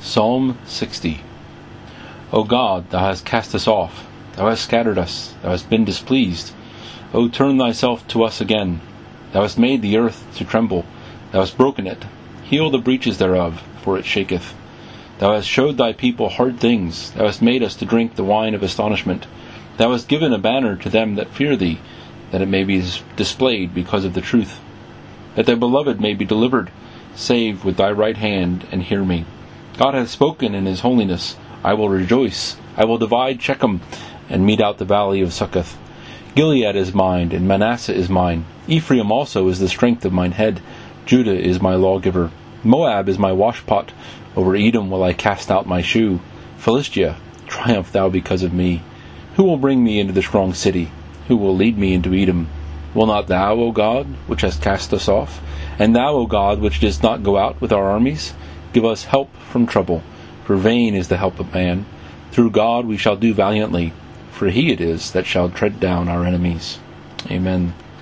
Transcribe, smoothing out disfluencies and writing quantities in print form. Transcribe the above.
Psalm 60. O God, thou hast cast us off, thou hast scattered us, thou hast been displeased. O turn thyself to us again. Thou hast made the earth to tremble, thou hast broken it. Heal the breaches thereof, for it shaketh. Thou hast showed thy people hard things, thou hast made us to drink the wine of astonishment. Thou hast given a banner to them that fear thee, that it may be displayed because of the truth. That thy beloved may be delivered, save with thy right hand, and hear me. God hath spoken in his holiness. I will rejoice. I will divide Shechem, and mete out the valley of Succoth. Gilead is mine, and Manasseh is mine. Ephraim also is the strength of mine head. Judah is my lawgiver. Moab is my washpot. Over Edom will I cast out my shoe. Philistia, triumph thou because of me. Who will bring me into the strong city? Who will lead me into Edom? Will not thou, O God, which hast cast us off? And thou, O God, which didst not go out with our armies? Give us help from trouble, for vain is the help of man. Through God we shall do valiantly, for he it is that shall tread down our enemies. Amen.